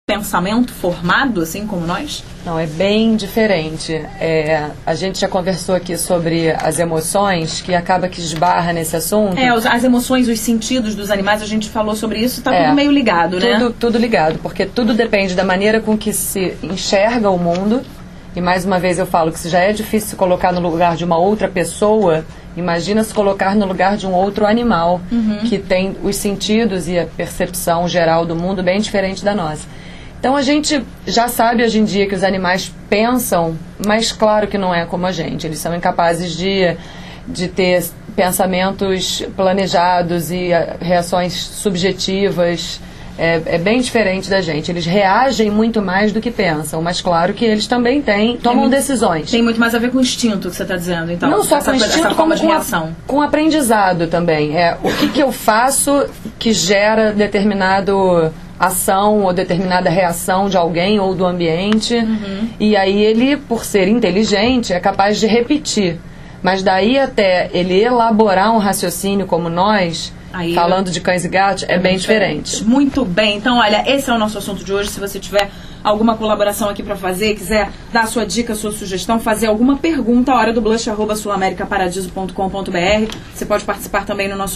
pensamento formado, assim como nós? Não, é bem diferente. A gente já conversou aqui sobre as emoções, que acaba que esbarra nesse assunto. As emoções, os sentidos dos animais, a gente falou sobre isso, tá tudo meio ligado, né? Tudo ligado, porque tudo depende da maneira com que se enxerga o mundo. E mais uma vez eu falo que se já é difícil se colocar no lugar de uma outra pessoa, imagina se colocar no lugar de um outro animal, que tem os sentidos e a percepção geral do mundo bem diferente da nossa. Então a gente já sabe hoje em dia que os animais pensam, mas claro que não é como a gente. Eles são incapazes de ter pensamentos planejados e reações subjetivas. É bem diferente da gente. Eles reagem muito mais do que pensam, mas claro que eles também tomam decisões. Tem muito mais a ver com o instinto que você está dizendo, então. Não só com o instinto, como com aprendizado também. O que eu faço que gera determinado ação ou determinada reação de alguém ou do ambiente. E aí ele, por ser inteligente, é capaz de repetir. Mas daí até ele elaborar um raciocínio como nós, falando de cães e gatos, é bem diferente. Muito bem. Então, olha, esse é o nosso assunto de hoje. Se você tiver alguma colaboração aqui para fazer, quiser dar sua dica, sua sugestão, fazer alguma pergunta, hora do blush@sulamericaparadiso.com.br. Você pode participar também no nosso